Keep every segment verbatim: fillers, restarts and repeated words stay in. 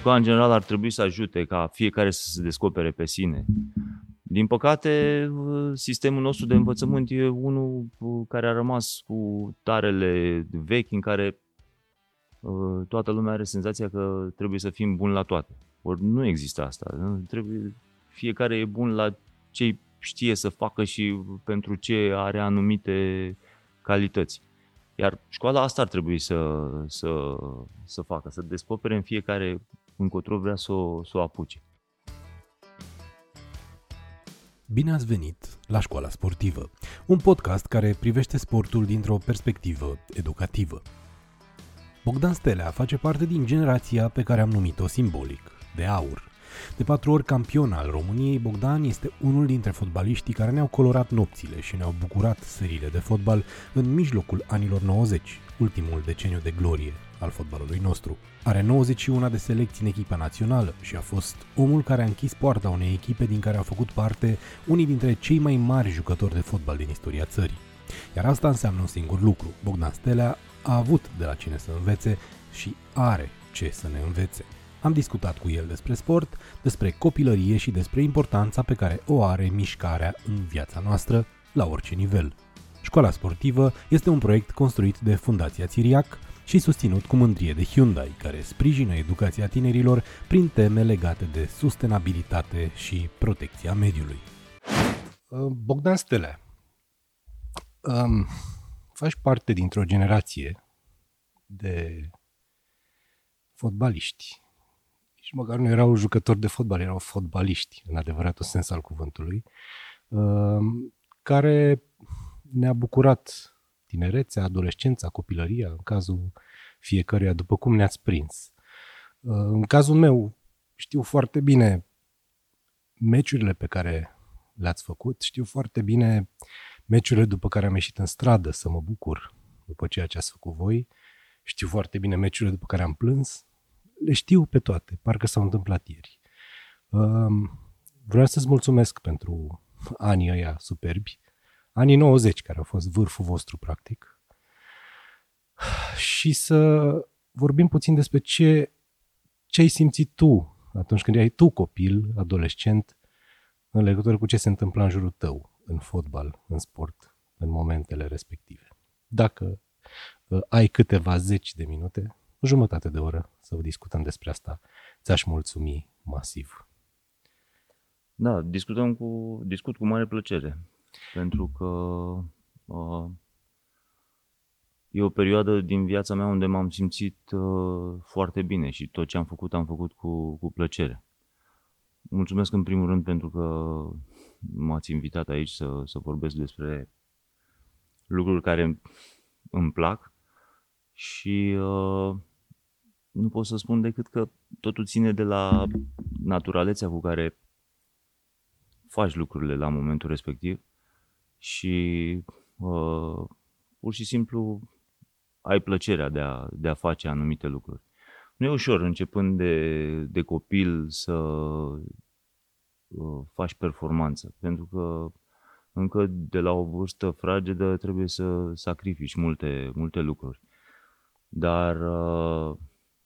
școala în general ar trebui să ajute ca fiecare să se descopere pe sine. Din păcate, sistemul nostru de învățământ e unul care a rămas cu tarele vechi, în care toată lumea are senzația că trebuie să fim buni la toate. Ori nu există asta. Nu? Trebuie, fiecare e bun la ce știe să facă și pentru ce are anumite calități. Iar școala asta ar trebui să, să, să facă, să descopere în fiecare încotro vrea să o, să o apuce. Bine ați venit la Școala Sportivă, un podcast care privește sportul dintr-o perspectivă educativă. Bogdan Stelea face parte din generația pe care am numit-o simbolic, de aur. De patru ori campion al României, Bogdan este unul dintre fotbaliștii care ne-au colorat nopțile și ne-au bucurat serile de fotbal în mijlocul anilor nouăzeci, ultimul deceniu de glorie al fotbalului nostru. Are nouăzeci și unu de selecții în echipa națională și a fost omul care a închis poarta unei echipe din care au făcut parte unii dintre cei mai mari jucători de fotbal din istoria țării. Iar asta înseamnă un singur lucru: Bogdan Stelea a avut de la cine să învețe și are ce să ne învețe. Am discutat cu el despre sport, despre copilărie și despre importanța pe care o are mișcarea în viața noastră, la orice nivel. Școala Sportivă este un proiect construit de Fundația Țiriac și susținut cu mândrie de Hyundai, care sprijină educația tinerilor prin teme legate de sustenabilitate și protecția mediului. Bogdan Stelea, um, faci parte dintr-o generație de fotbaliști. Și măcar nu erau jucători de fotbal, erau fotbaliști, în adevăratul sens al cuvântului, care ne-a bucurat tinerețea, adolescența, copilăria, în cazul fiecăruia, după cum ne-ați prins. În cazul meu, știu foarte bine meciurile pe care le-ați făcut, știu foarte bine meciurile după care am ieșit în stradă să mă bucur după ceea ce ați făcut voi, știu foarte bine meciurile după care am plâns, le știu pe toate, parcă s-au întâmplat ieri. Vreau să-ți mulțumesc pentru anii ăia superbi, anii nouăzeci, care au fost vârful vostru, practic, și să vorbim puțin despre ce, ce ai simțit tu atunci când erai tu copil, adolescent, în legătură cu ce se întâmpla în jurul tău, în fotbal, în sport, în momentele respective. Dacă ai câteva zeci de minute, o jumătate de oră să discutăm despre asta, ți-aș mulțumi masiv. Da, discutăm cu, discut cu mare plăcere, pentru că uh, e o perioadă din viața mea unde m-am simțit uh, foarte bine și tot ce am făcut, am făcut cu, cu plăcere. Mulțumesc în primul rând pentru că m-ați invitat aici să, să vorbesc despre lucruri care îmi plac și uh, nu pot să spun decât că totul ține de la naturalețea cu care faci lucrurile la momentul respectiv și uh, pur și simplu ai plăcerea de a, de a face anumite lucruri. Nu e ușor începând de, de copil să uh, faci performanță, pentru că încă de la o vârstă fragedă trebuie să sacrifici multe, multe lucruri. Dar uh,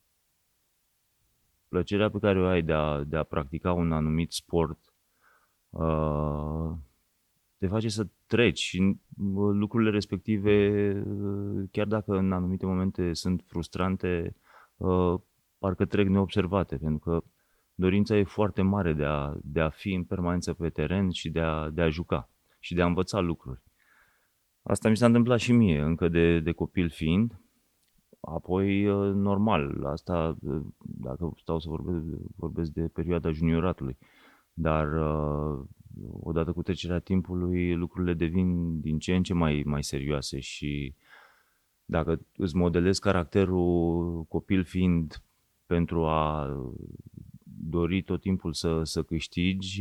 plăcerea pe care o ai de a, de a practica un anumit sport uh, te face să treci și lucrurile respective, chiar dacă în anumite momente sunt frustrante, uh, parcă trec neobservate, pentru că dorința e foarte mare de a, de a fi în permanență pe teren și de a, de a juca și de a învăța lucruri. Asta mi s-a întâmplat și mie, încă de, de copil fiind. Apoi, normal, asta, dacă stau să vorbesc, vorbesc de perioada junioratului, dar odată cu trecerea timpului, lucrurile devin din ce în ce mai, mai serioase și dacă îți modelezi caracterul copil fiind pentru a dori tot timpul să, să câștigi,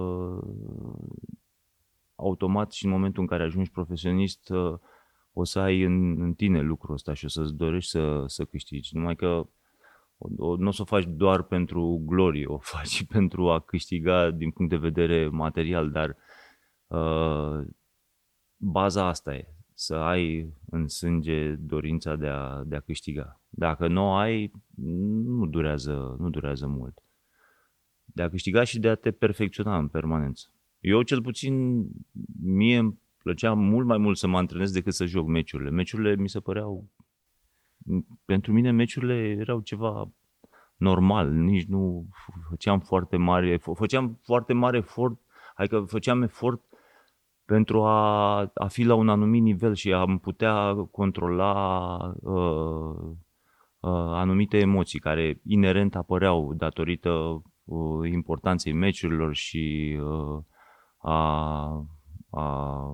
automat și în momentul în care ajungi profesionist, o să ai în, în tine lucrul ăsta și o să-ți dorești să, să câștigi. Numai că nu o să o faci doar pentru glorie, o faci și pentru a câștiga din punct de vedere material, dar uh, baza asta e, să ai în sânge dorința de a, de a câștiga. Dacă nu o ai, nu durează, nu durează mult. De a câștiga și de a te perfecționa în permanență. Eu, cel puțin, mie îmi plăcea mult mai mult să mă antrenez decât să joc meciurile. Meciurile mi se păreau... Pentru mine meciurile erau ceva normal, nici nu făceam foarte mare efort. Făceam foarte mare efort, adică făceam efort pentru a, a fi la un anumit nivel și a putea controla uh, uh, anumite emoții care inerent apăreau datorită uh, importanței meciurilor și uh, a, a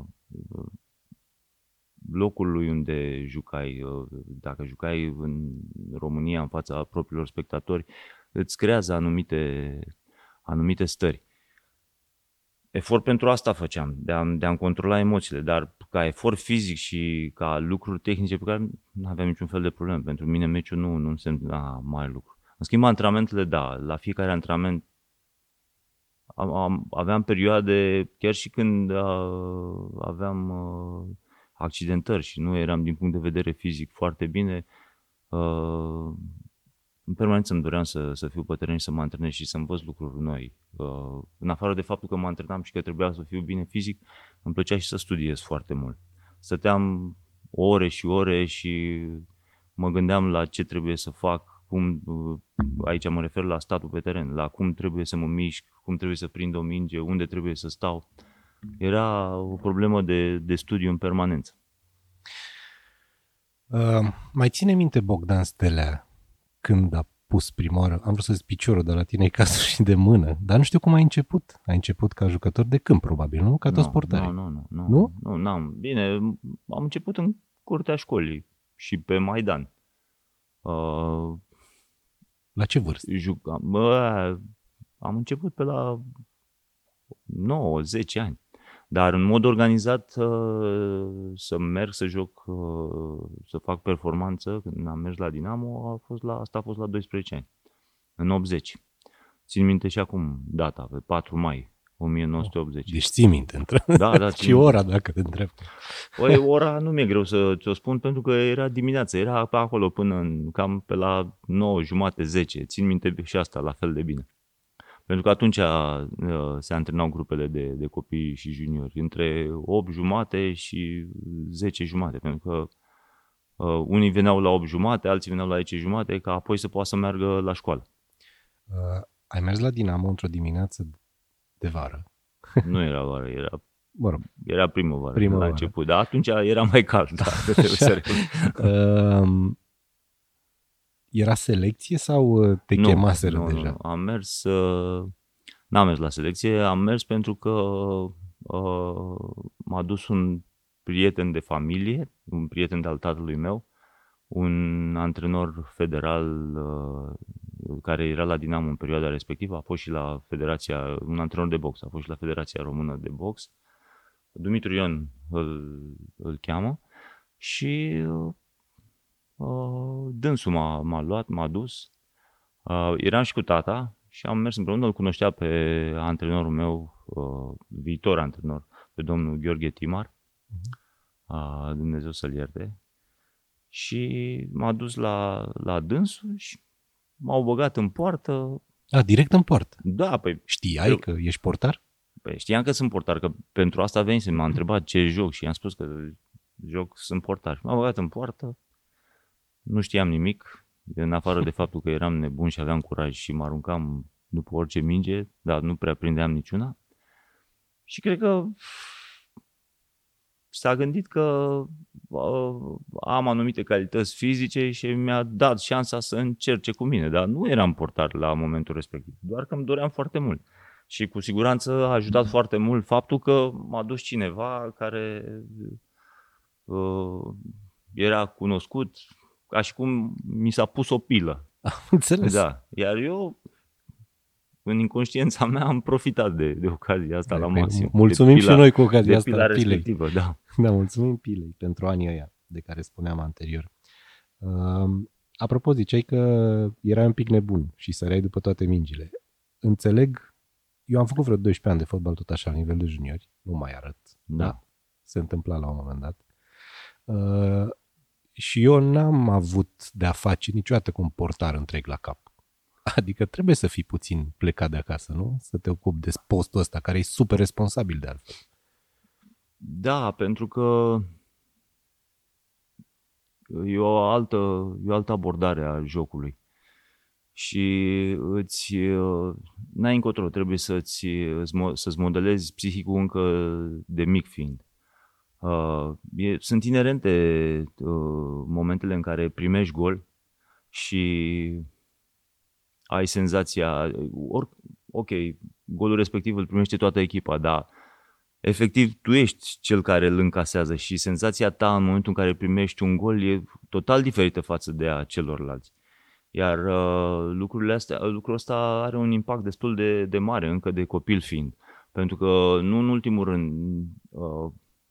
locului unde jucai. Dacă jucai în România în fața propriilor spectatori, îți creează anumite, anumite stări. Efort pentru asta făceam, de a, de a-mi controla emoțiile, dar ca efort fizic și ca lucruri tehnice pe care nu aveam niciun fel de problemă. Pentru mine meciul nu, nu însemna mare lucru. În schimb, antrenamentele, da, la fiecare antrenament am, am, aveam perioade, chiar și când uh, aveam uh, accidentări și nu eram din punct de vedere fizic foarte bine, uh, în permanență îmi doream să, să fiu pe teren și să mă antrenez și să învăț lucruri noi. Uh, în afară de faptul că mă antrenam și că trebuia să fiu bine fizic, îmi plăcea și să studiez foarte mult. Stăteam ore și ore și mă gândeam la ce trebuie să fac, cum, uh, aici mă refer la statul pe teren, la cum trebuie să mă mișc, cum trebuie să prind o minge, unde trebuie să stau. Era o problemă de, de studiu în permanență. Uh, mai ține minte Bogdan Stelea când a pus prima oară, am vrut să zic piciorul, dar la tine e cazul și de mână, dar nu știu cum ai început. Ai început ca jucător de câmp, probabil, nu? Ca toți portarii. Nu, nu, nu. Nu? Nu, n-am. Bine, am început în curtea școlii și pe Maidan. Uh, la ce vârstă? Jucam, bă, am început pe la nouă zece ani. Dar în mod organizat să merg să joc, să fac performanță, când am mers la Dinamo, a fost la, asta a fost la doisprezece ani, în optzeci. Țin minte și acum data, pe patru mai nouăsprezece optzeci. Deci ții minte, între... Da, da. Și ora, dacă te întreb. Păi, ora nu mi-e greu să ți-o spun, pentru că era dimineața, era pe acolo până în, cam pe la nouă jumate, zece. Țin minte și asta la fel de bine. Pentru că atunci uh, se antrenau grupele de, de copii și juniori, între opt jumate și zece jumate, pentru că uh, unii veneau la opt jumate, alții veneau la zece jumate, ca apoi să poată să meargă la școală. Uh, ai mers la Dinamo într-o dimineață de vară? Nu era vară, era, mă rog, era primăvară, primăvară la început, dar atunci era mai cald. Da, uh, era selecție sau te nu, chemaseră nu, deja? Nu, am mers, uh, n-am mers la selecție, am mers pentru că uh, m-a dus un prieten de familie, un prieten de al tatălui meu, un antrenor federal uh, care era la Dinamo în perioada respectivă, a fost și la Federația, un antrenor de box, a fost și la Federația Română de Box, Dumitru Ion îl, îl cheamă și uh, Uh, dânsul m-a, m-a luat, m-a dus, uh, eram și cu tata și am mers împreună, îl cunoștea pe antrenorul meu, uh, viitor antrenor, pe domnul Gheorghe Timar, uh, Dumnezeu să-l ierte, și m-a dus la, la dânsul și m-au băgat în poartă. A, direct în poartă? Da, păi... Știai eu, că ești portar? Păi știam că sunt portar, că pentru asta venise, m-a întrebat ce joc și i-am spus că joc, sunt portar. M-a băgat în poartă. Nu știam nimic, în afară de faptul că eram nebun și aveam curaj și mă aruncam după orice minge, dar nu prea prindeam niciuna. Și cred că s-a gândit că uh, am anumite calități fizice și mi-a dat șansa să încerce cu mine, dar nu eram portar la momentul respectiv, doar că îmi doream foarte mult. Și cu siguranță a ajutat foarte mult faptul că m-a dus cineva care uh, era cunoscut, ca și cum mi s-a pus o pilă. Am înțeles. Da. Iar eu, în inconștiența mea, am profitat de, de ocazia asta da, la maxim. Mulțumim pila, și noi cu ocazia de asta. Pila respectivă, da. Da, mulțumim pilei pentru anii ăia de care spuneam anterior. Uh, apropo, ziceai că erai un pic nebun și săreai după toate mingile. Înțeleg, eu am făcut vreo doisprezece ani de fotbal tot așa, la nivel de juniori. Nu mai arăt. Da. Da. Se întâmpla la un moment dat. Uh, și eu n-am avut de-a face niciodată cu un portar întreg la cap. Adică trebuie să fii puțin plecat de acasă, nu? Să te ocupi de postul ăsta, care e super responsabil de altfel. Da, pentru că e o altă, e o altă abordare a jocului. Și îți, n-ai încotro, trebuie să-ți, să-ți modelezi psihicul încă de mic fiind. Uh, e, sunt inerente uh, momentele în care primești gol și ai senzația, or, ok, golul respectiv îl primește toată echipa, dar efectiv tu ești cel care îl încasează și senzația ta în momentul în care primești un gol e total diferită față de a celorlalți. Iar uh, lucrurile astea, lucrul ăsta are un impact destul de, de mare, încă de copil fiind. Pentru că, nu în ultimul rând, uh,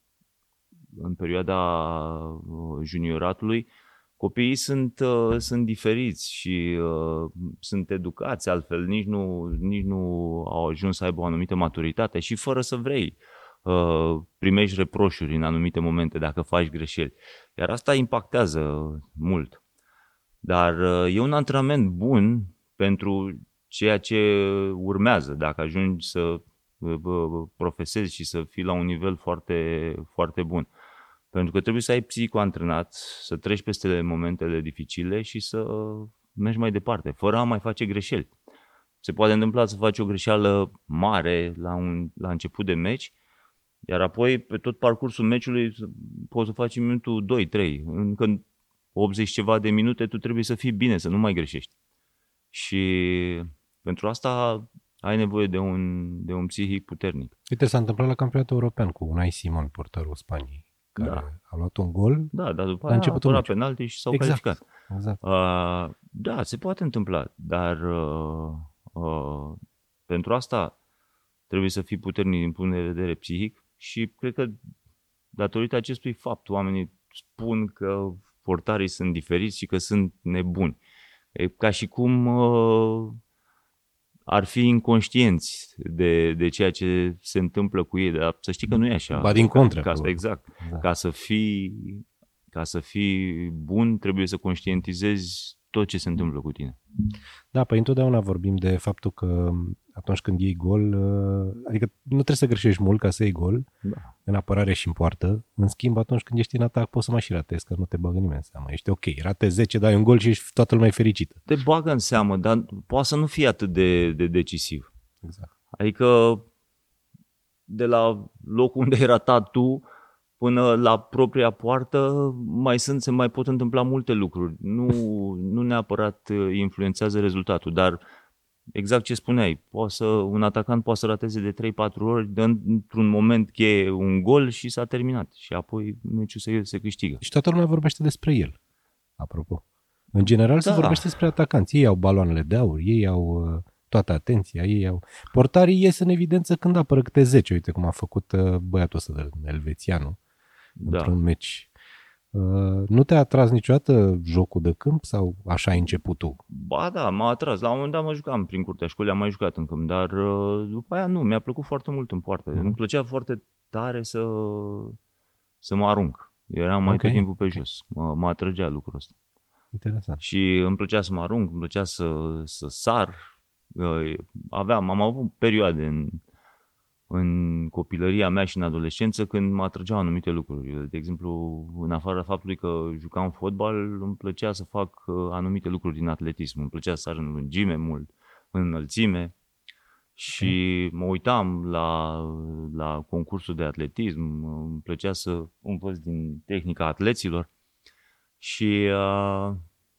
în perioada uh, junioratului, copiii sunt, uh, sunt diferiți și uh, sunt educați altfel, nici nu, nici nu au ajuns să aibă o anumită maturitate și fără să vrei uh, primești reproșuri în anumite momente dacă faci greșeli. Iar asta impactează mult. Dar e un antrenament bun pentru ceea ce urmează, dacă ajungi să profesezi și să fii la un nivel foarte, foarte bun. Pentru că trebuie să ai psihicul antrenat, să treci peste momentele dificile și să mergi mai departe, fără a mai face greșeli. Se poate întâmpla să faci o greșeală mare la, un, la început de meci, iar apoi pe tot parcursul meciului poți să faci în minutul doi trei, încă optzeci ceva de minute, tu trebuie să fii bine, să nu mai greșești. Și pentru asta ai nevoie de un, de un psihic puternic. Uite, s-a întâmplat la campionatul european cu Unai Simon, portarul Spaniei, care da. a luat un gol. Da, dar după aia a luat penalti și s-au exact. calificat. Exact. Uh, da, se poate întâmpla, dar uh, uh, pentru asta trebuie să fii puternic din punct de vedere psihic și cred că datorită acestui fapt oamenii spun că portarii sunt diferiți și că sunt nebuni. E ca și cum uh, ar fi inconștienți de, de ceea ce se întâmplă cu ei, dar să știi că nu e așa. Ba din contră. Ca, ca, exact. Da. Ca să fii, ca să fii bun, trebuie să conștientizezi tot ce se întâmplă cu tine. Da, păi întotdeauna vorbim de faptul că atunci când iei gol, adică nu trebuie să greșești mult ca să iei gol, da. În apărare și în poartă. În schimb, atunci când ești în atac, poți să mai și ratezi, că nu te bagă nimeni în seamă. Ești ok, ratezi zece, dai un gol și ești toată lumea fericită. Te bagă în seamă, dar poate să nu fie atât de, de decisiv. Exact. Adică de la locul unde ai ratat tu până la propria poartă mai sunt, se mai pot întâmpla multe lucruri. Nu, nu neapărat influențează rezultatul, dar exact ce spuneai, poate să, un atacant poate să rateze de trei patru ori, dă într-un moment cheie un gol și s-a terminat. Și apoi meciul se, se câștigă. Și toată lumea vorbește despre el, apropo. În general da. Se vorbește despre atacanți. Ei au baloanele de aur, ei au toată atenția, ei au... Portarii ies în evidență când apără câte zece. Uite cum a făcut băiatul ăsta de Elvețianu. Da. Într-un meci. Uh, nu te-a atras niciodată jocul de câmp sau așa ai început tu? Ba da, m-a atras. La un moment dat mă jucam prin curtea școlii, am mai jucat în câmp, dar uh, după aia nu, mi-a plăcut foarte mult în poartă. Mm. Îmi plăcea foarte tare să, să mă arunc. Eram mai okay. tot timpul pe jos. Mă, mă atrăgea lucrul ăsta. Interesant. Și îmi plăcea să mă arunc, îmi plăcea să, să sar. Uh, aveam, am avut perioade în în copilăria mea și în adolescență când mă atrăgeau anumite lucruri. De exemplu, în afara faptului că jucam fotbal, îmi plăcea să fac anumite lucruri din atletism. Îmi plăcea să sar în lungime mult, în înălțime și mă uitam la, la concursul de atletism. Îmi plăcea să învăț din tehnica atleților și uh,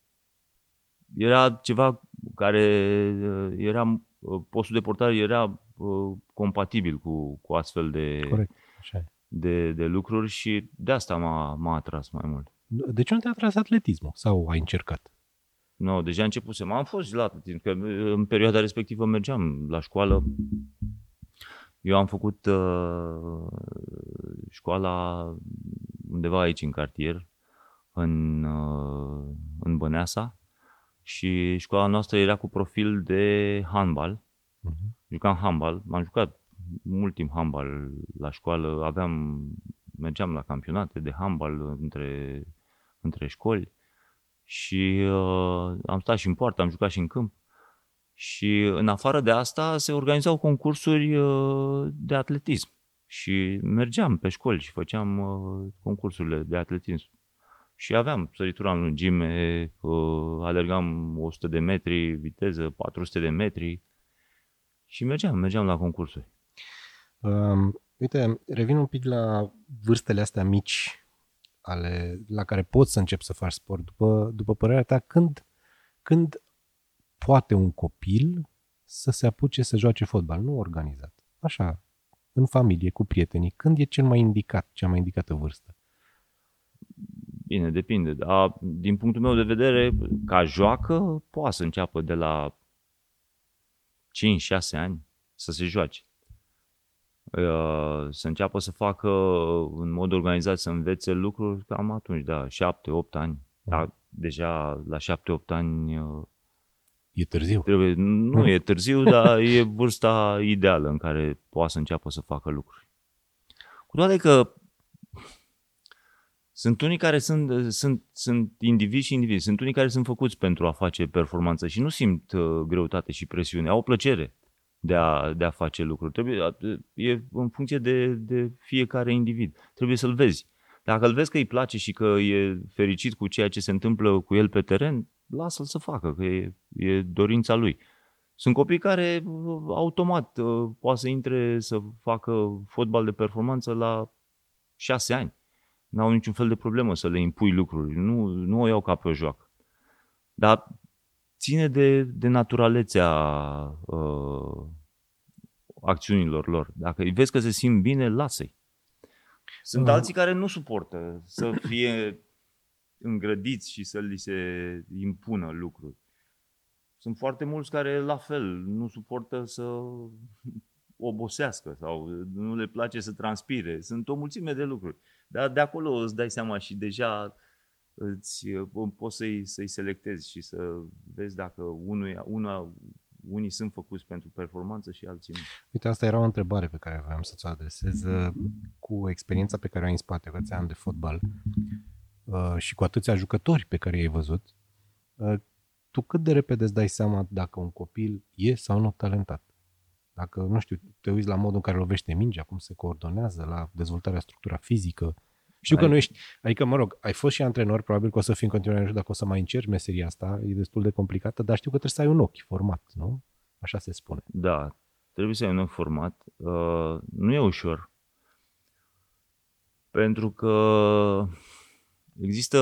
era ceva care era, postul de portar era compatibil cu, cu astfel de, Corect. Așa e. de, de lucruri și de asta m-a, m-a atras mai mult. De ce nu te-a atras atletismul? Sau ai încercat? Nu, no, deja începusem. Am fost la atletism, că în perioada respectivă mergeam la școală. Eu am făcut uh, școala undeva aici în cartier, în, uh, în Băneasa, și școala noastră era cu profil de handbal. Uh-huh. Jucam handbal, m-am jucat mult timp handbal la școală, aveam mergeam la campionate de handbal între, între școli și uh, am stat și în poartă, am jucat și în câmp. Și în afară de asta se organizau concursuri uh, de atletism și mergeam pe școli și făceam uh, concursurile de atletism. Și aveam săritura în lungime, uh, alergam o sută de metri viteză, patru sute de metri și mergeam, mergeam la concursuri. Um, uite, revin un pic la vârstele astea mici ale, la care poți să începi să faci sport. După, după părerea ta, când, când poate un copil să se apuce să joace fotbal, nu organizat, așa, în familie, cu prietenii, când e cel mai indicat, cea mai indicată vârstă? Bine, depinde. Dar, din punctul meu de vedere, ca joacă, poate să înceapă de la cinci șase ani să se joace. Să înceapă să facă în mod organizat, să învețe lucruri cam atunci, da, șapte opt ani. Da, deja la șapte opt ani e târziu. Trebuie, nu e târziu, dar e vârsta ideală în care poate să înceapă să facă lucruri. Cu toate că sunt unii care sunt, sunt, sunt indivizi și indivizi, sunt unii care sunt făcuți pentru a face performanță și nu simt uh, greutate și presiune, au o plăcere de a, de a face lucruri. Trebuie, e în funcție de, de fiecare individ. Trebuie să-l vezi. Dacă îl vezi că îi place și că e fericit cu ceea ce se întâmplă cu el pe teren, lasă-l să facă, că e, e dorința lui. Sunt copii care automat uh, poate să intre să facă fotbal de performanță la șase ani. N-au niciun fel de problemă să le impui lucruri. Nu, nu o iau ca pe o joacă. Dar ține de, de naturalețea uh, acțiunilor lor. Dacă îi vezi că se simt bine, lasă-i. Sunt uh. alții care nu suportă să fie îngrădiți și să li se impună lucruri. Sunt foarte mulți care, la fel, nu suportă să obosească sau nu le place să transpire. Sunt o mulțime de lucruri. Dar de acolo îți dai seama și deja îți, poți să-i, să-i selectezi și să vezi dacă unul, una, unii sunt făcuți pentru performanță și alții nu. Uite, asta era o întrebare pe care voiam să-ți o adresez. Cu experiența pe care o ai în spate, cu atâția ani de fotbal și cu atâția jucători pe care i-ai văzut, tu cât de repede îți dai seama dacă un copil e sau nu talentat? Dacă, nu știu, te uiți la modul în care lovește mingea, cum se coordonează, la dezvoltarea structura fizică. Știu ai... că nu ești, adică, mă rog, ai fost și antrenor, probabil că o să fii în continuare, nu știu dacă o să mai încerci meseria asta, e destul de complicată, dar știu că trebuie să ai un ochi format, nu? Așa se spune. Da, trebuie să ai un ochi format. Uh, nu e ușor. Pentru că există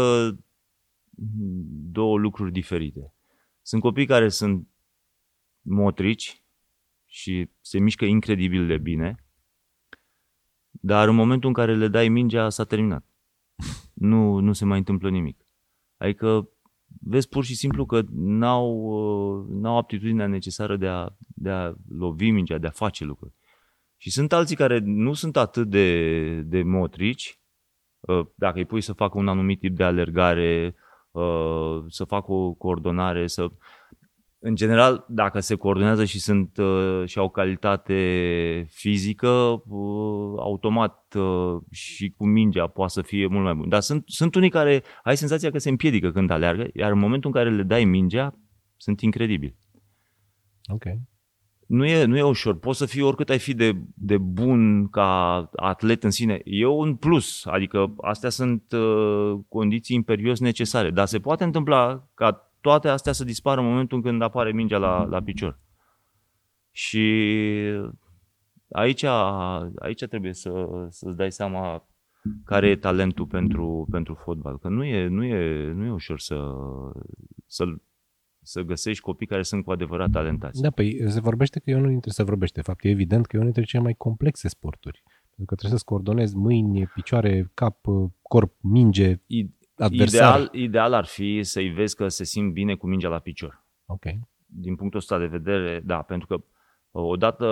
două lucruri diferite. Sunt copii care sunt motrici și se mișcă incredibil de bine, dar în momentul în care le dai mingea, s-a terminat. Nu, nu se mai întâmplă nimic. Adică vezi pur și simplu că n-au, n-au aptitudinea necesară de a, de a lovi mingea, de a face lucruri. Și sunt alții care nu sunt atât de, de motrici, dacă îi pui să facă un anumit tip de alergare, să facă o coordonare, să... În general, dacă se coordonează și sunt uh, și au calitate fizică, uh, automat uh, și cu mingea poate să fie mult mai bun. Dar sunt, sunt unii care ai senzația că se împiedică când aleargă, iar în momentul în care le dai mingea, sunt incredibili. Ok. Nu e, nu e ușor. Poți să fii oricât ai fi de, de bun ca atlet în sine. E un plus. Adică astea sunt uh, condiții imperios necesare. Dar se poate întâmpla ca toate astea să dispară în momentul când apare mingea la, la picior. Și aici, aici trebuie să, să-ți dai seama care e talentul pentru, pentru fotbal. Că nu e, nu e, nu e ușor să, să, să găsești copii care sunt cu adevărat talentați. Da, păi se vorbește că e unul dintre, se vorbește, de fapt, e evident că e unul dintre cele mai complexe sporturi. Pentru că trebuie să-ți coordonezi mâini, picioare, cap, corp, minge, adversar. Ideal, ideal ar fi să-i vezi că se simt bine cu mingea la picior. Ok. Din punctul ăsta de vedere, da, pentru că odată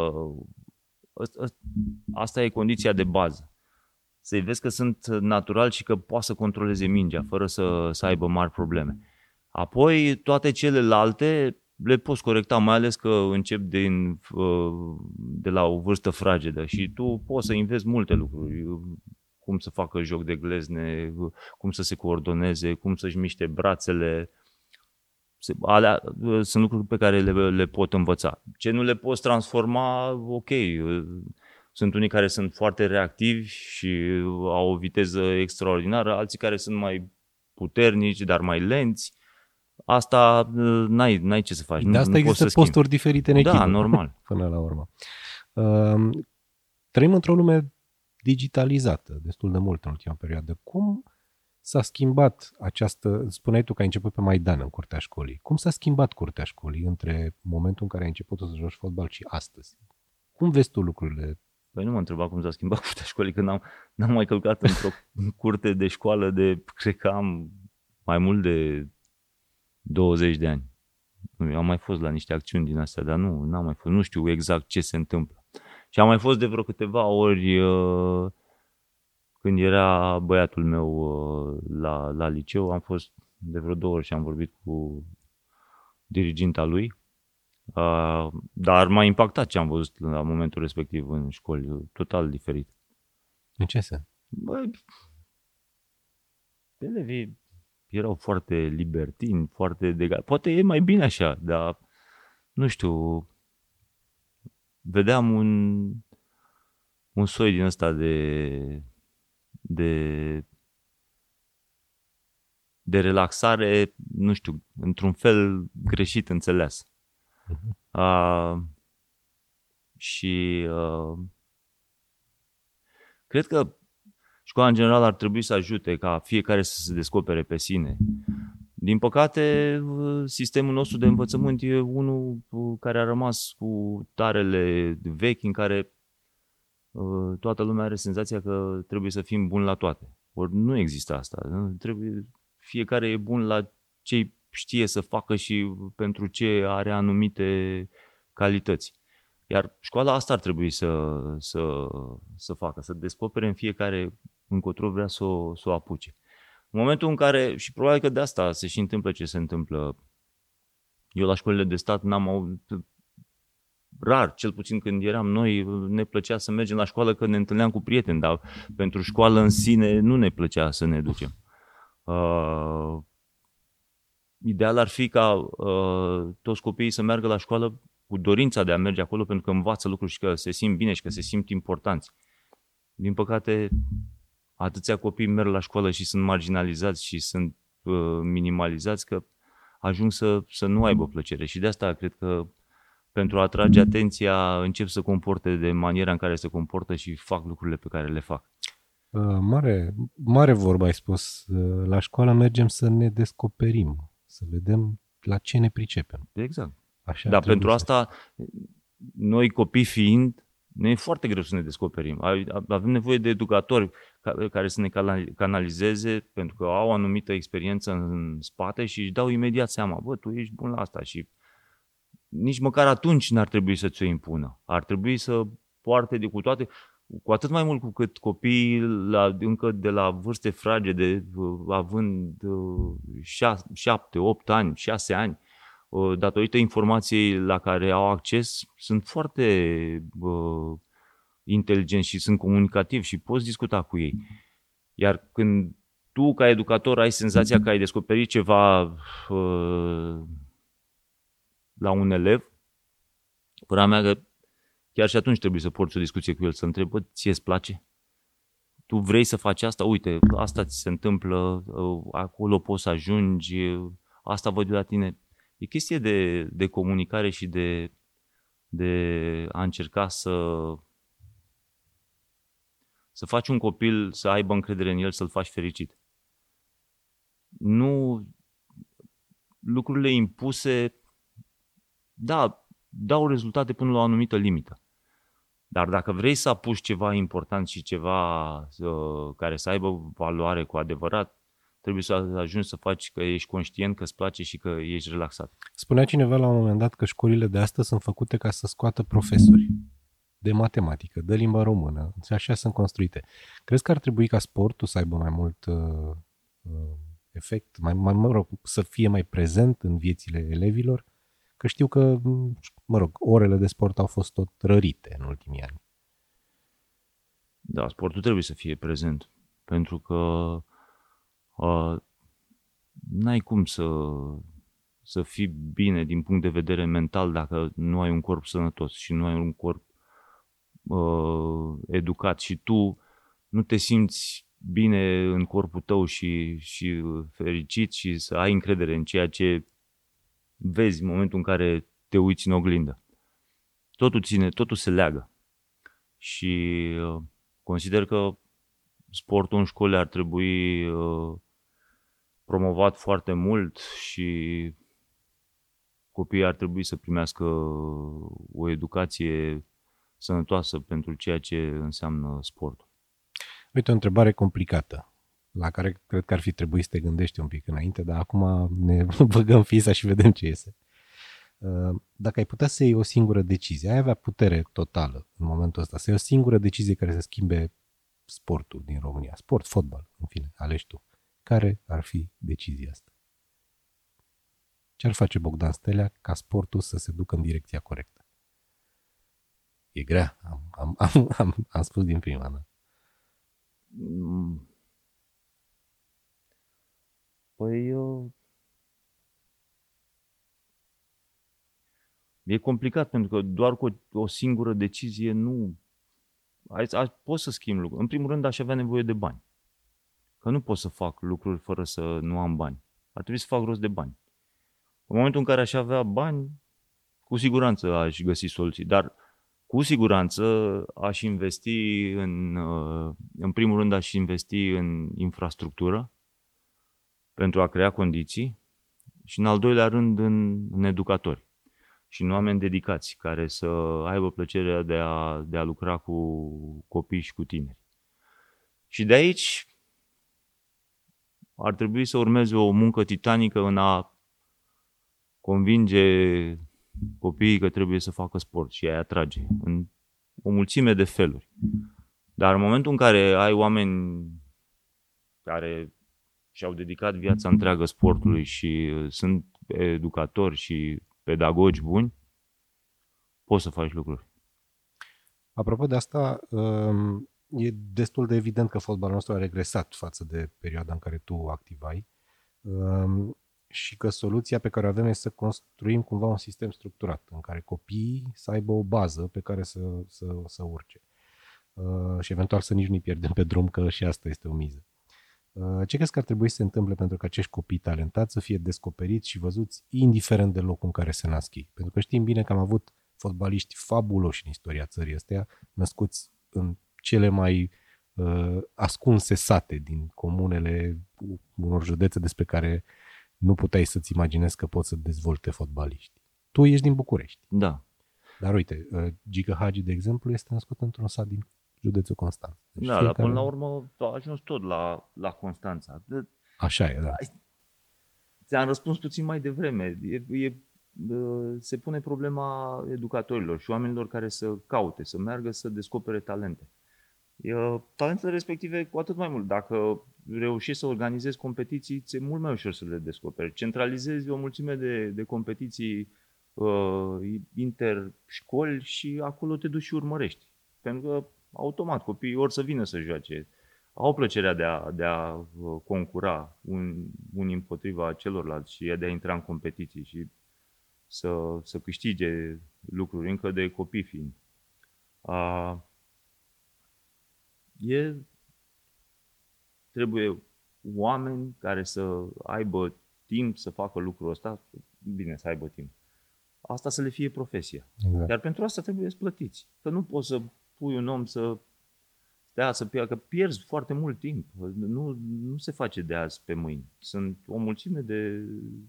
asta e condiția de bază. Să-i vezi că sunt natural și că poate să controleze mingea fără să, să aibă mari probleme. Apoi toate celelalte le poți corecta, mai ales că încep din, de la o vârstă fragedă și tu poți să înveți multe lucruri. cum să facă joc de glezne, cum să se coordoneze, cum să-și miște brațele. Alea sunt lucruri pe care le, le pot învăța. Ce nu le poți transforma, ok. Sunt unii care sunt foarte reactivi și au o viteză extraordinară, alții care sunt mai puternici, dar mai lenți. Asta n-ai, n-ai ce să faci. De asta nu, există nu posturi diferite în echipă. Da, normal. Până la urmă. Uh, trăim într-o lume digitalizată destul de mult în ultima perioadă. Cum s-a schimbat această... Spuneai tu că ai început pe Maidan în curtea școlii. Cum s-a schimbat curtea școlii între momentul în care ai început să joci fotbal și astăzi? Cum vezi tu lucrurile? Păi nu mă întreba cum s-a schimbat curtea școlii, că n-am, n-am mai călcat într-o curte de școală de, cred că am mai mult de douăzeci de ani. Eu am mai fost la niște acțiuni din astea, dar nu, n-am mai fost. Nu știu exact ce se întâmplă. Și am mai fost de vreo câteva ori uh, când era băiatul meu uh, la, la liceu, am fost de vreo două ori și am vorbit cu diriginta lui. Uh, dar m-a impactat ce am văzut la momentul respectiv în școli, total diferit. În ce sens? Băi, elevii erau foarte libertini, foarte degali. Poate e mai bine așa, dar nu știu, vedeam un, un soi din ăsta de, de, de relaxare, nu știu, într-un fel greșit înțeles. Uh-huh. Uh, și uh, cred că școala în general ar trebui să ajute ca fiecare să se descopere pe sine. Din păcate, sistemul nostru de învățământ e unul care a rămas cu tarele vechi, în care uh, toată lumea are senzația că trebuie să fim buni la toate. Ori nu există asta. Trebuie, fiecare e bun la ce știe să facă și pentru ce are anumite calități. Iar școala asta ar trebui să, să, să facă, să descopere în fiecare încotro vrea să o, să o apuce. În momentul în care, și probabil că de asta se și întâmplă ce se întâmplă, eu la școlile de stat n-am auzit, rar, cel puțin când eram noi, ne plăcea să mergem la școală că ne întâlneam cu prieteni, dar pentru școală în sine nu ne plăcea să ne ducem. Uh, ideal ar fi ca uh, toți copiii să meargă la școală cu dorința de a merge acolo pentru că învață lucruri și că se simt bine și că se simt importanți. Din păcate, atâția copii merg la școală și sunt marginalizați și sunt uh, minimalizați că ajung să, să nu aibă plăcere. Și de asta cred că pentru a atrage atenția încep să comporte de maniera în care se comportă și fac lucrurile pe care le fac. Uh, mare, mare vorba ai spus. Uh, la școală mergem să ne descoperim, să vedem la ce ne pricepem. Exact. Așa Dar pentru asta, noi copii fiind, ne e foarte greu să ne descoperim. Avem nevoie de educatori care să ne canalizeze pentru că au o anumită experiență în spate și își dau imediat seama, bă, tu ești bun la asta și nici măcar atunci n-ar trebui să ți-o impună. Ar trebui să poarte de cu toate, cu atât mai mult cu cât copiii la, încă de la vârste fragede, având șapte, opt ani, șase ani, datorită informației la care au acces, sunt foarte uh, inteligenți și sunt comunicativi și poți discuta cu ei. Iar când tu, ca educator, ai senzația că ai descoperit ceva uh, la un elev, părerea mea că chiar și atunci trebuie să porți o discuție cu el, să întrebi, bă, ție îți place? Tu vrei să faci asta? Uite, asta ți se întâmplă, uh, acolo poți să ajungi, uh, asta văd eu la tine. E chestie de, de comunicare și de, de a încerca să, să faci un copil să aibă încredere în el, să-l faci fericit. Nu lucrurile impuse, da, dau rezultate până la o anumită limită. Dar dacă vrei să apuci ceva important și ceva uh, care să aibă valoare cu adevărat, trebuie să ajungi să faci că ești conștient, că îți place și că ești relaxat. Spunea cineva la un moment dat că școlile de astăzi sunt făcute ca să scoată profesori de matematică, de limba română. Așa sunt construite. Crezi că ar trebui ca sportul să aibă mai mult uh, efect, mai, mai, mă rog, să fie mai prezent în viețile elevilor? Că știu că, mă rog, orele de sport au fost tot rărite în ultimii ani. Da, sportul trebuie să fie prezent. Pentru că uh, n-ai cum să, să fii bine din punct de vedere mental dacă nu ai un corp sănătos și nu ai un corp uh, educat și tu nu te simți bine în corpul tău și, și fericit și să ai încredere în ceea ce vezi în momentul în care te uiți în oglindă. Totul ține, totul se leagă. Și uh, consider că sportul în școli ar trebui uh, promovat foarte mult și copiii ar trebui să primească o educație sănătoasă pentru ceea ce înseamnă sportul. Uite, o întrebare complicată, la care cred că ar fi trebuit să te gândești un pic înainte, dar acum ne băgăm fisa și vedem ce iese. Dacă ai putea să iei o singură decizie, ai avea putere totală în momentul ăsta, să iei o singură decizie care să schimbe sportul din România, sport, fotbal, în fine, alegi tu. Care ar fi decizia asta? Ce ar face Bogdan Stelea ca sportul să se ducă în direcția corectă? E grea, am, am, am, am, am spus din prima, da? Păi eu... e complicat pentru că doar cu o, o singură decizie nu... Ai, ai, poți să schimbi lucruri. În primul rând aș avea nevoie de bani. Că nu pot să fac lucruri fără să nu am bani. Ar trebui să fac rost de bani. În momentul în care aș avea bani, cu siguranță aș găsi soluții. Dar cu siguranță aș investi în... În primul rând aș investi în infrastructură pentru a crea condiții și în al doilea rând în, în educatori și în oameni dedicați care să aibă plăcerea de a, de a lucra cu copii și cu tineri. Și de aici ar trebui să urmeze o muncă titanică în a convinge copiii că trebuie să facă sport și a-i atrage în o mulțime de feluri. Dar în momentul în care ai oameni care și-au dedicat viața întreagă sportului și sunt educatori și pedagogi buni, poți să faci lucruri. Apropo de asta, e destul de evident că fotbalul nostru a regresat față de perioada în care tu activai și că soluția pe care o avem este să construim cumva un sistem structurat în care copiii să aibă o bază pe care să, să, să urce și eventual să nici nu-i pierdem pe drum, că și asta este o miză. Ce crezi că ar trebui să se întâmple pentru că acești copii talentați să fie descoperiți și văzuți indiferent de locul în care se nasc ei? Pentru că știm bine că am avut fotbaliști fabuloși în istoria țării astea, născuți în cele mai uh, ascunse sate din comunele unor județe despre care nu puteai să-ți imaginezi că poți să dezvolte fotbaliști. Tu ești din București. Da. Dar uite, uh, Gică Hagi, de exemplu, este născut într-un sat din județul Constanța. Deci da, fiecare... dar până la urmă a ajuns tot la, la Constanța. De... Așa e, da. Ți-am răspuns puțin mai devreme. E, e, se pune problema educatorilor și oamenilor care să caute, să meargă să descopere talente. E, talentele respective cu atât mai mult. Dacă reușești să organizezi competiții, ți-e mult mai ușor să le descoperi. Centralizezi o mulțime de, de competiții uh, interșcoli și acolo te duci și urmărești. Pentru că automat, copiii ori să vină să joace, au plăcerea de a, de a concura un, unii împotriva celorlalți și de a intra în competiții și să, să câștige lucruri încă de copii fiind. A, e, trebuie oameni care să aibă timp să facă lucrul ăsta, bine să aibă timp. Asta să le fie profesia. Exact. Iar pentru asta trebuie să plătiți. Că nu poți să pui un om să stea, să pierdă, că pierzi foarte mult timp. Nu, nu se face de azi pe mâini. Sunt o mulțime de,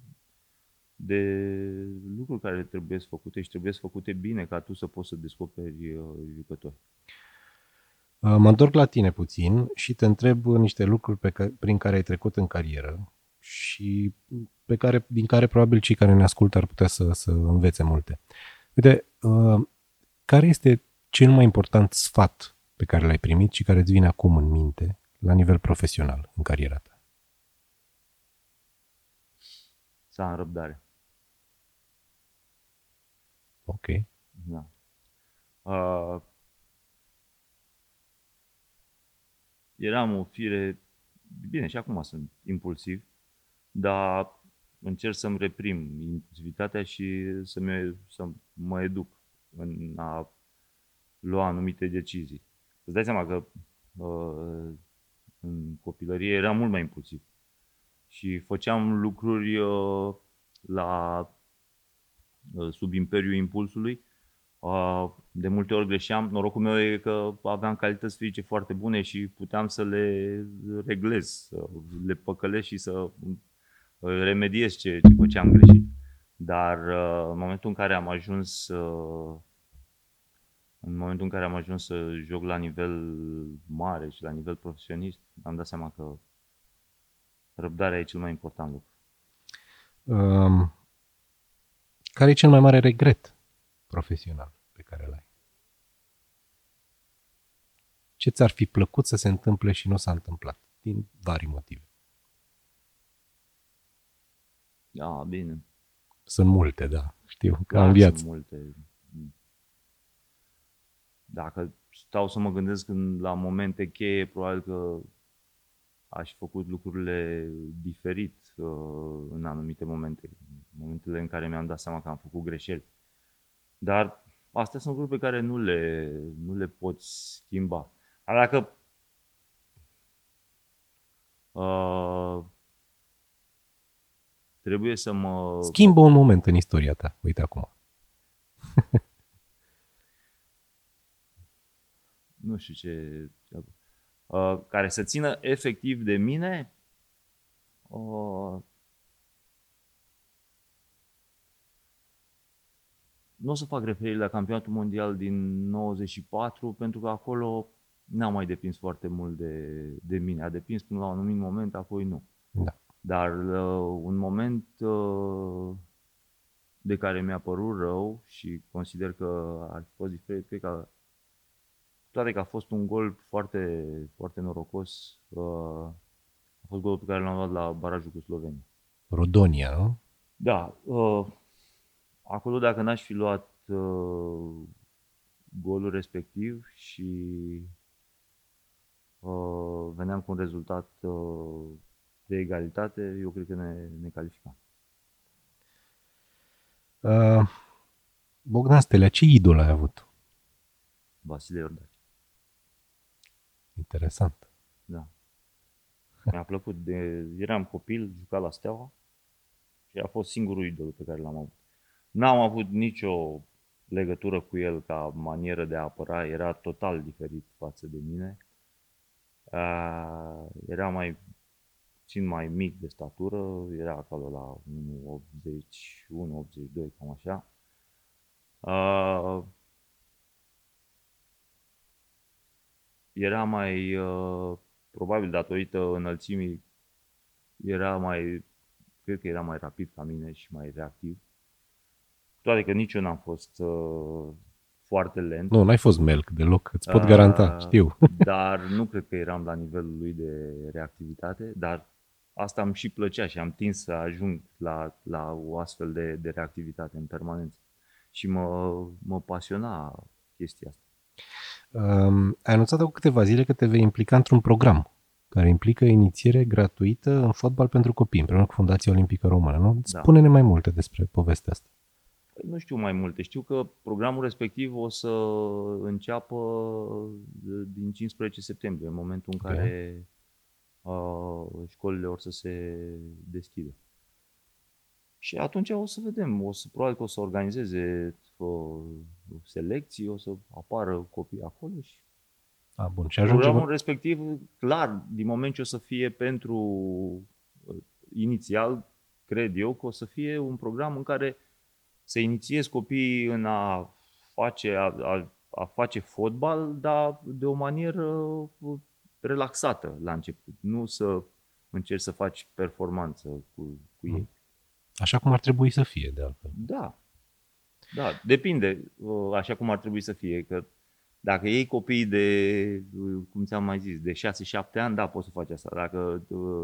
de lucruri care trebuie să făcute și trebuie să făcute bine ca tu să poți să descoperi jucători. Mă întorc la tine puțin și te întreb niște lucruri pe care, prin care ai trecut în carieră și pe care, din care probabil cei care ne ascultă ar putea să, să învețe multe. Uite, care este cel mai important sfat pe care l-ai primit și care îți vine acum în minte la nivel profesional în cariera ta? Să am răbdare. Ok. Da. Uh, eram o fire, bine, și acum sunt impulsiv, dar încerc să-mi reprim impulsivitatea și să, mă, să mă educ în a lua anumite decizii. Îți dai seama că uh, în copilărie eram mult mai impulsiv și făceam lucruri uh, la, uh, sub imperiul impulsului. Uh, de multe ori greșeam. Norocul meu e că aveam calități fizice foarte bune și puteam să le reglez, să le păcălesc și să remediez ce, ce făceam greșit. Dar uh, în momentul în care am ajuns uh, în momentul în care am ajuns să joc la nivel mare și la nivel profesionist, am dat seama că răbdarea e cel mai important lucru. Um, care e cel mai mare regret profesional pe care l-ai? Ce ți-ar fi plăcut să se întâmple și nu s-a întâmplat? Din vari motive. Da, bine. Sunt multe, da. Știu, ca Da, în viață. sunt multe. Dacă stau să mă gândesc în, la momente cheie, probabil că aș fi făcut lucrurile diferit uh, în anumite momente. Momentele în care mi-am dat seama că am făcut greșeli. Dar astea sunt lucruri pe care nu le, nu le poți schimba. Dar dacă uh, trebuie să mă... Schimbă un moment în istoria ta. Uite acum. Nu știu ce... Uh, care să țină efectiv de mine... Uh, nu o să fac referire la campionatul mondial din nouăzeci și patru, pentru că acolo n-am mai depins foarte mult de, de mine. A depins până la un anumit moment, apoi nu. Da. Dar uh, un moment uh, de care mi-a părut rău și consider că ar fi fost diferit, cred că, toate că a fost un gol foarte, foarte norocos, uh, a fost golul pe care l-am luat la barajul cu Slovenia. Rodonia, nu? Da. Uh, acolo dacă n-aș fi luat uh, golul respectiv și uh, veneam cu un rezultat uh, de egalitate, eu cred că ne, ne calificam. Uh, Bogdan Stelea, ce idol ai avut? Vasile Iordache. Interesant. Da. Mi-a plăcut. De, eram copil, jucat la Steaua și a fost singurul idol pe care l-am avut. N-am avut nicio legătură cu el ca manieră de a apăra, era total diferit față de mine. Uh, era mai puțin mai mic de statură, era acolo la unu optzeci și unu optzeci și doi, cam așa. Uh, era mai, uh, probabil datorită înălțimii, era mai, cred că era mai rapid ca mine și mai reactiv. Toate că nici eu n-am fost uh, foarte lent. Nu, n-ai fost melc deloc, îți pot garanta, uh, știu. Dar nu cred că eram la nivelul lui de reactivitate, dar asta îmi și plăcea și am tins să ajung la, la o astfel de, de reactivitate în permanență. Și mă, mă pasiona chestia asta. Um, ai anunțat acum câteva zile că te vei implica într-un program care implică inițiere gratuită în fotbal pentru copii, împreună cu Fundația Olimpică Română, nu? Da. Spune-ne mai multe despre povestea asta. Nu știu mai multe. Știu că programul respectiv o să înceapă din cincisprezece septembrie, în momentul în care uh, școlile or să se deschidă. Și atunci o să vedem, o să, probabil că o să organizeze uh, selecții, o să apară copii acolo și A, bun. Și ajungem... programul respectiv, clar, din moment ce o să fie pentru uh, inițial, cred eu că o să fie un program în care să inițiez copiii în a face, a, a, a face fotbal, dar de o manieră relaxată la început. Nu să încerci să faci performanță cu, cu ei. Așa cum ar trebui să fie, de altfel. Da. Da, depinde așa cum ar trebui să fie. Că dacă iei copii de, cum ți-am mai zis, de șase șapte ani, da, poți să faci asta. Dacă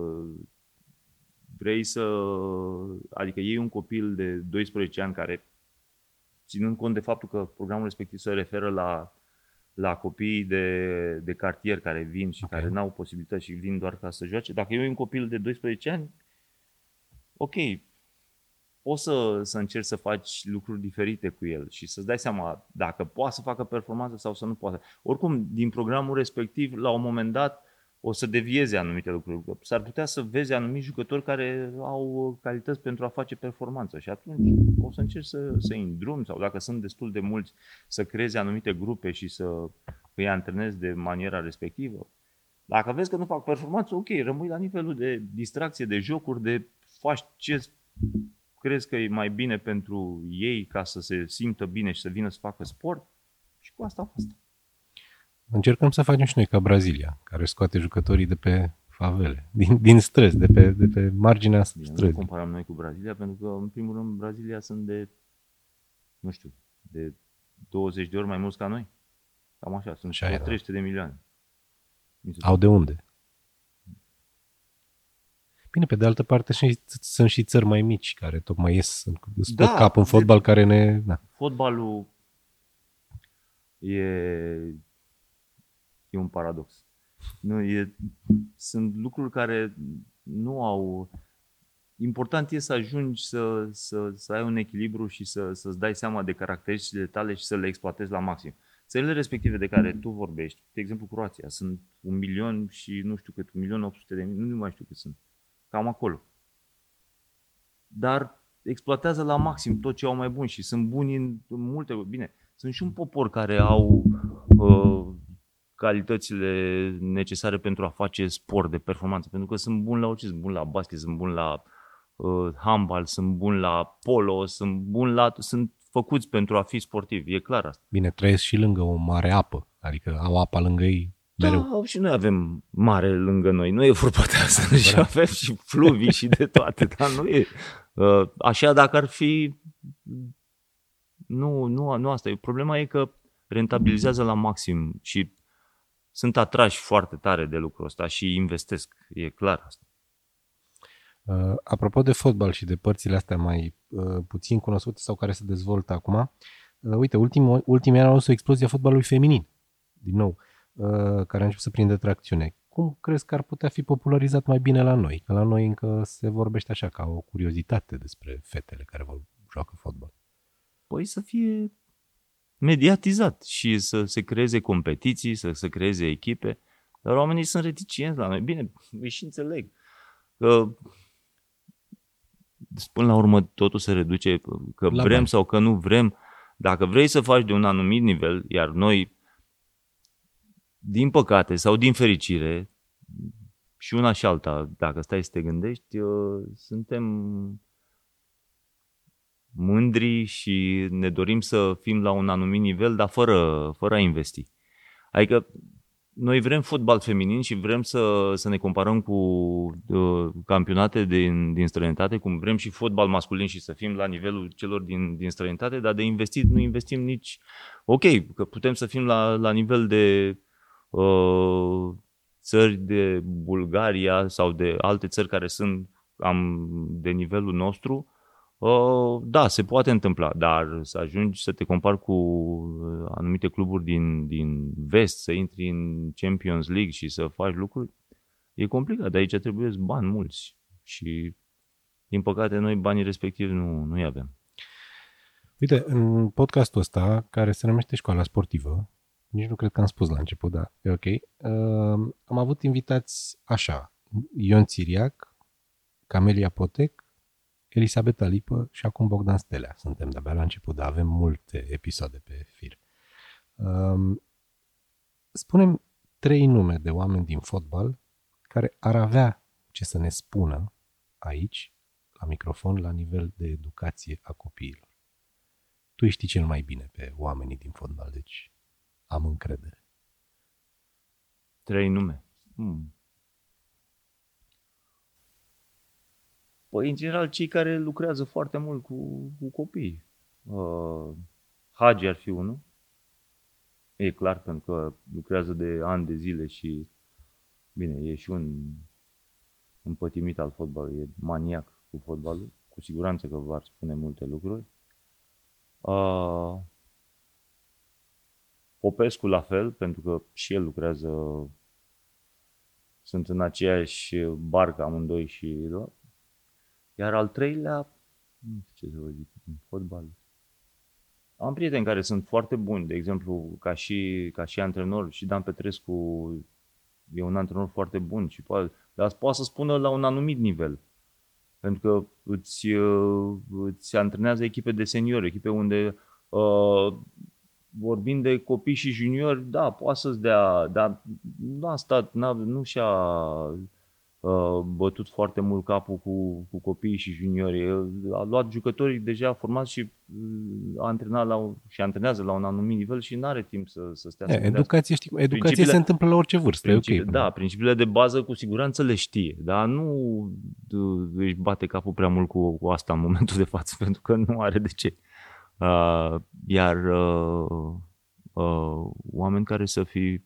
vrei să, adică iei un copil de doisprezece ani care, ținând cont de faptul că programul respectiv se referă la la copiii de, de cartier care vin și Okay. care n-au posibilități și vin doar ca să joace. Dacă eu e un copil de doisprezece ani, ok, poți să, să încerci să faci lucruri diferite cu el și să-ți dai seama dacă poate să facă performanță sau să nu poate. Oricum, din programul respectiv, la un moment dat, o să devieze anumite lucruri. S-ar putea să vezi anumiți jucători care au calități pentru a face performanță și atunci o să încerci să, să-i îndrumi sau dacă sunt destul de mulți, să creezi anumite grupe și să îi antrenezi de maniera respectivă. Dacă vezi că nu fac performanță, ok, rămâi la nivelul de distracție, de jocuri, de faci ce crezi că e mai bine pentru ei ca să se simtă bine și să vină să facă sport și cu asta asta. Încercăm să facem și noi ca Brazilia, care scoate jucătorii de pe favele, din, din străzi, de pe, de pe marginea Bine, străzii. nu comparăm noi cu Brazilia, pentru că, în primul rând, Brazilia sunt de, nu știu, de douăzeci de ori mai mulți ca noi. Cam așa, sunt Așa e, trei sute de milioane. Au de unde? Bine, pe de altă parte și, sunt și țări mai mici care tocmai ies, scot Da, cap în fotbal, care ne... Da. Fotbalul e, e un paradox. Nu, e, sunt lucruri care nu au... Important e să ajungi să, să, să ai un echilibru și să, să-ți dai seama de caracteristicile tale și să le exploatezi la maxim. Țările respective de care tu vorbești, de exemplu Croația, sunt un milion și nu știu cât, un milion opt sute de mii, nu mai știu cât sunt, cam acolo. Dar exploatează la maxim tot ce au mai bun și sunt buni în multe, bine, sunt și un popor care au uh, calitățile necesare pentru a face sport de performanță, pentru că sunt buni la orice, sunt buni la basket, sunt buni la uh, handbal, sunt buni la polo, sunt buni la, sunt făcuți pentru a fi sportivi, e clar asta. Bine, trăiesc și lângă o mare apă, adică au apa lângă ei mereu. Da, și noi avem mare lângă noi, nu e vorba de asta, și avem și fluvii și de toate, dar nu e uh, așa dacă ar fi, nu, nu, nu asta e, problema e că rentabilizează la maxim și sunt atrași foarte tare de lucrul ăsta și investesc, e clar asta. Uh, apropo de fotbal și de părțile astea mai uh, puțin cunoscute sau care se dezvoltă acum, uh, uite, ultim, ultimii ani au fost o explozie a fotbalului feminin, din nou, uh, care a început să prindă tracțiune. Cum crezi că ar putea fi popularizat mai bine la noi? Că la noi încă se vorbește așa, ca o curiozitate despre fetele care vor joacă fotbal. Păi să fie mediatizat și să se creeze competiții, să se creeze echipe, dar oamenii sunt reticenți la noi. Bine, îi și înțeleg că până la urmă totul se reduce, că La vrem bani. sau că nu vrem. Dacă vrei să faci de un anumit nivel, iar noi, din păcate sau din fericire, și una și alta, dacă stai să te gândești, suntem mândri și ne dorim să fim la un anumit nivel, dar fără, fără a investi. Adică noi vrem fotbal feminin și vrem să, să ne comparăm cu uh, campionate din, din străinătate, cum vrem și fotbal masculin și să fim la nivelul celor din, din străinătate, dar de investit nu investim nici... Ok, că putem să fim la, la nivel de uh, țări de Bulgaria sau de alte țări care sunt cam de nivelul nostru. Uh, da, se poate întâmpla, dar să ajungi să te compari cu anumite cluburi din, din vest, să intri în Champions League și să faci lucruri, e complicat. De aici trebuie bani mulți și, din păcate, noi banii respectivi nu, nu-i avem. Uite, în podcastul ăsta, care se numește Școala Sportivă, nici nu cred că am spus la început, dar e ok, uh, am avut invitați așa, Ion Țiriac, Camelia Potec, Elisabeta Lipă și acum Bogdan Stelea. Suntem de-abia la început, dar avem multe episoade pe fir. Um, Spune-mi trei nume de oameni din fotbal care ar avea ce să ne spună aici, la microfon, la nivel de educație a copiilor. Tu știi cel mai bine pe oamenii din fotbal, deci am încredere. Trei nume. Hmm. Păi, în general, cei care lucrează foarte mult cu, cu copii. Uh, Hagi ar fi unul. E clar, pentru că lucrează de ani de zile și, bine, e și un împătimit al fotbalului, e maniac cu fotbalul. Cu siguranță că v-ar spune multe lucruri. Uh, Popescu la fel, pentru că și el lucrează, sunt în aceeași barcă amândoi și... Iar al treilea, nu știu ce să vă zic, fotbal. Am prieteni care sunt foarte buni, de exemplu, ca și, ca și antrenor, și Dan Petrescu e un antrenor foarte bun, și poate, dar poate să spună la un anumit nivel. Pentru că îți, îți antrenează echipe de seniori, echipe unde, uh, vorbind de copii și juniori, da, poate să-ți dea, dar nu a stat, n-a, nu și-a uh, bătut foarte mult capul cu, cu copiii și juniorii. A luat jucătorii deja formați și a antrenat la, și antrenează la un anumit nivel și nu are timp să, să stea. E, educație, știi, educația se întâmplă la orice vârstă. Principi, okay, da, principiile de bază cu siguranță le știe, dar nu își bate capul prea mult cu, cu asta în momentul de față, pentru că nu are de ce. Uh, iar uh, uh, oameni care să fi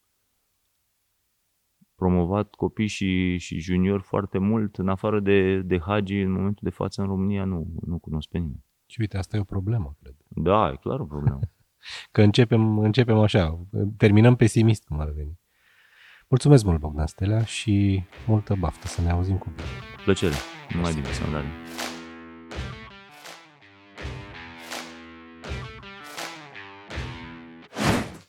promovat copii și, și juniori foarte mult, în afară de, de Hagi, în momentul de față în România nu, nu cunosc pe nimeni. Și uite, asta e o problemă, cred. Da, e clar o problemă. Că începem, începem așa, terminăm pesimist, cum ar veni. Mulțumesc mult, Bogdan Stelea, și multă baftă, să ne auzim cu bine. Plăcere, numai bine, să